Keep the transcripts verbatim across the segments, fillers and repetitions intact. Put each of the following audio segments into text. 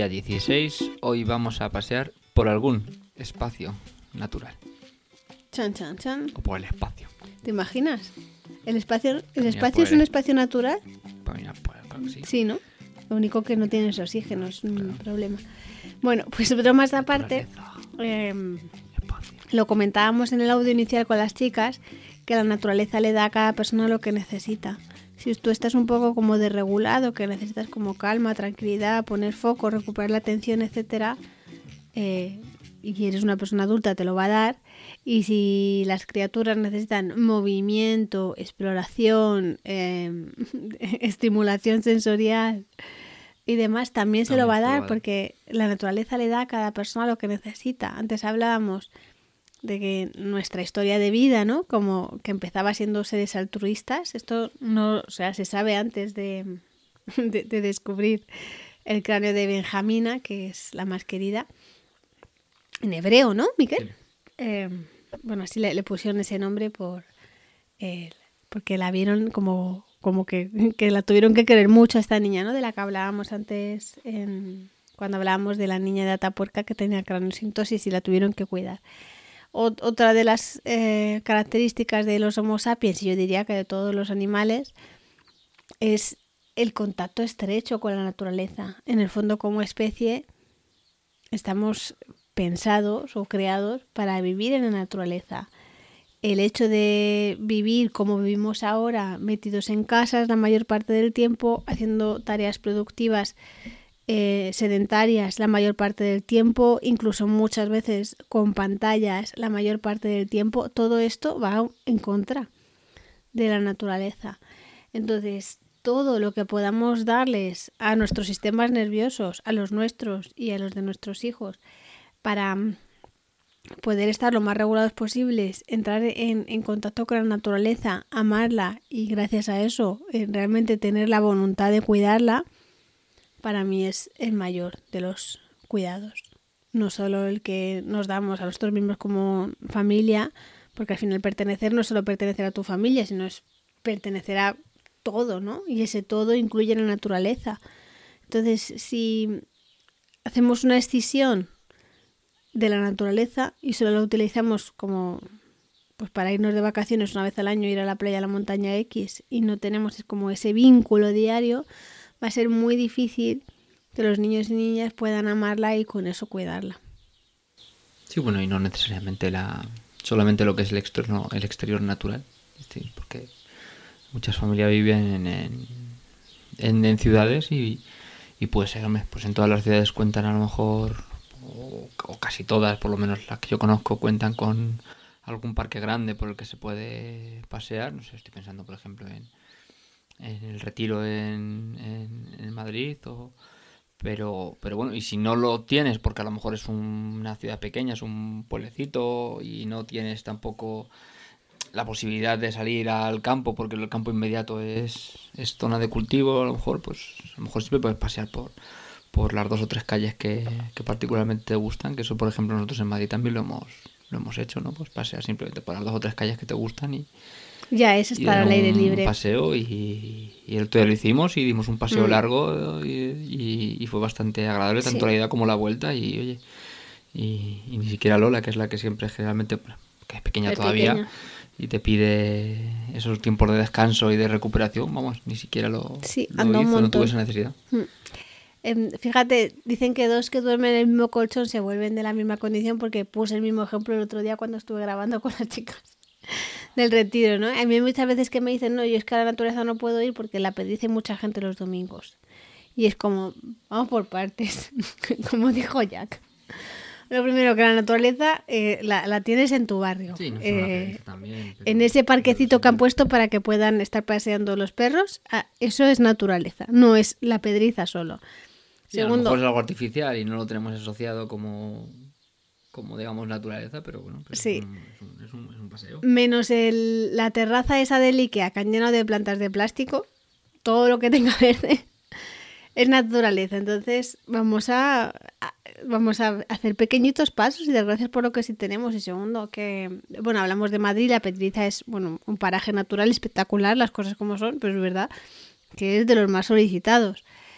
día dieciséis. Hoy vamos a pasear por algún espacio natural. Chan, chan, chan. O por el espacio. ¿Te imaginas? ¿El espacio, el Caminar espacio por es un el- espacio natural? Caminar por el- claro que sí. Sí, ¿no? Lo único que no tienes oxígeno es un problema. Bueno, pues bromas aparte, Naturaleza, eh, espacio. lo comentábamos en el audio inicial con las chicas, que la naturaleza le da a cada persona lo que necesita. Si tú estás un poco como desregulado, que necesitas como calma, tranquilidad, poner foco, recuperar la atención, etcétera, eh, y eres una persona adulta, te lo va a dar. Y si las criaturas necesitan movimiento, exploración, eh, estimulación sensorial y demás, también se También lo va a te lo dar, va a dar. porque la naturaleza le da a cada persona lo que necesita. Antes hablábamos de que nuestra historia de vida, ¿no? Como que empezaba siendo seres altruistas. Esto no, o sea, se sabe antes de, de, de descubrir el cráneo de Benjamina, que es la más querida. En hebreo, ¿no, Miquel? Sí. Eh, bueno, así le, le pusieron ese nombre por eh, porque la vieron como, como que, que la tuvieron que querer mucho a esta niña, ¿no? De la que hablábamos antes en, cuando hablábamos de la niña de Atapuerca que tenía craniosintosis y la tuvieron que cuidar. Ot- Otra de las eh, características de los Homo sapiens, y yo diría que de todos los animales, es el contacto estrecho con la naturaleza. En el fondo, como especie, estamos pensados o creados para vivir en la naturaleza. El hecho de vivir como vivimos ahora, metidos en casas la mayor parte del tiempo, haciendo tareas productivas eh, sedentarias la mayor parte del tiempo, incluso muchas veces con pantallas la mayor parte del tiempo, todo esto va en contra de la naturaleza. Entonces, todo lo que podamos darles a nuestros sistemas nerviosos, a los nuestros y a los de nuestros hijos, para poder estar lo más regulados posibles, entrar en, en contacto con la naturaleza, amarla y gracias a eso eh, realmente tener la voluntad de cuidarla, para mí es el mayor de los cuidados. No solo el que nos damos a nosotros mismos como familia, porque al final pertenecer no es solo pertenecer a tu familia, sino es pertenecer a todo, ¿no? Y ese todo incluye la naturaleza. Entonces, si hacemos una escisión de la naturaleza y solo la utilizamos como pues para irnos de vacaciones una vez al año, ir a la playa, a la montaña X, y no tenemos como ese vínculo diario, va a ser muy difícil que los niños y niñas puedan amarla y con eso cuidarla. Sí, bueno, y no necesariamente la solamente lo que es el externo, el exterior natural, sí, porque muchas familias viven en, en, en, en ciudades y, y puede ser, hombre, pues en todas las ciudades cuentan a lo mejor, o, o casi todas, por lo menos las que yo conozco, cuentan con algún parque grande por el que se puede pasear. No sé, estoy pensando, por ejemplo, en, en el Retiro en, en, en Madrid, o, pero, pero bueno, y si no lo tienes, porque a lo mejor es un- una ciudad pequeña, es un pueblecito y no tienes tampoco la posibilidad de salir al campo, porque el campo inmediato es, es zona de cultivo, a lo mejor, pues a lo mejor siempre puedes pasear por, por las dos o tres calles que, que particularmente te gustan, que eso, por ejemplo, nosotros en Madrid también lo hemos, lo hemos hecho, ¿no? Pues pasear simplemente por las dos o tres calles que te gustan y, Ya es y estar dar al aire un libre. paseo, y, y el otro día lo hicimos y dimos un paseo Mm. largo y, y- y fue bastante agradable, tanto Sí. la ida como la vuelta, y oye, y, y ni siquiera Lola, que es la que siempre generalmente, bueno, que es pequeña Es todavía pequeña. y te pide esos tiempos de descanso y de recuperación, vamos, ni siquiera lo, Sí, lo anda un hizo, no tuvo montón. esa necesidad. Mm. Em, fíjate, dicen que dos que duermen en el mismo colchón se vuelven de la misma condición, porque puse el mismo ejemplo el otro día cuando estuve grabando con las chicas del Retiro, ¿no? A mí hay muchas veces que me dicen, no, yo es que a la naturaleza no puedo ir porque la pedice mucha gente los domingos. Y es como, vamos por partes, como dijo Jack. Lo primero, que la naturaleza eh, la, la tienes en tu barrio. Sí, no solo la Eh, pedice también, pero- en ese parquecito pero que han siempre- puesto para que puedan estar paseando los perros, ah, eso es naturaleza, no es la pedriza solo. Sí, a lo Segundo, mejor es algo artificial y no lo tenemos asociado como, como digamos, naturaleza, pero bueno, pero Sí. es, un, es, un, es, un, es un paseo. menos el, la terraza esa del Ikea que han llenado de plantas de plástico, todo lo que tenga verde es naturaleza. Entonces vamos a, a- vamos a hacer pequeñitos pasos y dar gracias por lo que sí tenemos. Y segundo, que bueno, hablamos de Madrid, la Pedriza es bueno un paraje natural espectacular, las cosas como son, pero es verdad que es de los más solicitados.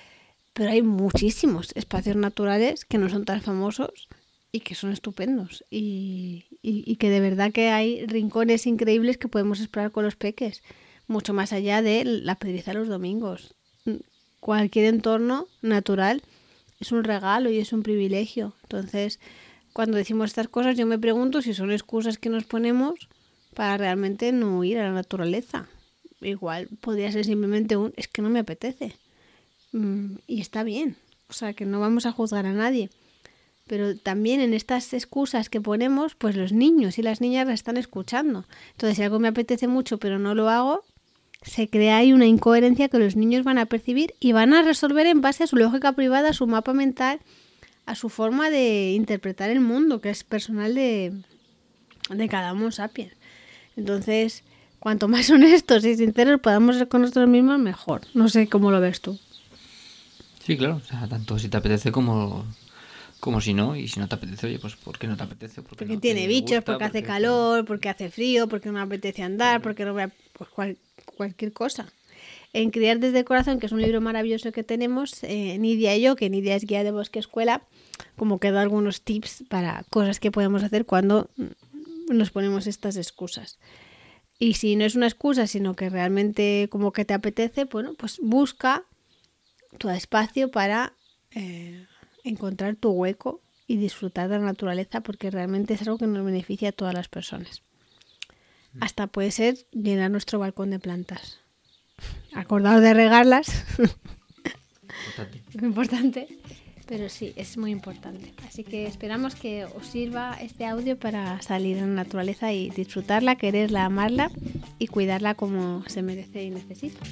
pero hay muchísimos espacios naturales que no son tan famosos y que son estupendos. Y, y, y que de verdad que hay rincones increíbles que podemos explorar con los peques, mucho más allá de la Pedriza los domingos. Cualquier entorno natural es un regalo y es un privilegio. Entonces, cuando decimos estas cosas, yo me pregunto si son excusas que nos ponemos para realmente no ir a la naturaleza. Igual podría ser simplemente un, es que no me apetece. Mm, y está bien. O sea, que no vamos a juzgar a nadie. Pero también en estas excusas que ponemos, pues los niños y las niñas las están escuchando. Entonces, si algo me apetece mucho pero no lo hago, se crea ahí una incoherencia que los niños van a percibir y van a resolver en base a su lógica privada, a su mapa mental, a su forma de interpretar el mundo, que es personal de, de cada Homo sapiens. Entonces, cuanto más honestos y sinceros podamos ser con nosotros mismos, mejor. No sé cómo lo ves tú. Sí, claro. O sea, tanto si te apetece como, como si no. Y si no te apetece, oye, pues ¿por qué no te apetece? Porque, porque no tiene bichos, gusta, porque hace porque... calor, porque hace frío, porque no me apetece andar, porque no me... Pues cual, cualquier cosa. En Criar desde el Corazón, que es un libro maravilloso que tenemos, eh, Nidia y yo, que Nidia es guía de Bosque Escuela, como que da algunos tips para cosas que podemos hacer cuando nos ponemos estas excusas. Y si no es una excusa, sino que realmente como que te apetece, bueno, pues busca tu espacio para eh, encontrar tu hueco y disfrutar de la naturaleza, porque realmente es algo que nos beneficia a todas las personas. Hasta puede ser llenar nuestro balcón de plantas. Acordaos de regarlas. Importante. Es importante. Pero sí, es muy importante. Así que esperamos que os sirva este audio para salir a la naturaleza y disfrutarla, quererla, amarla y cuidarla como se merece y necesita.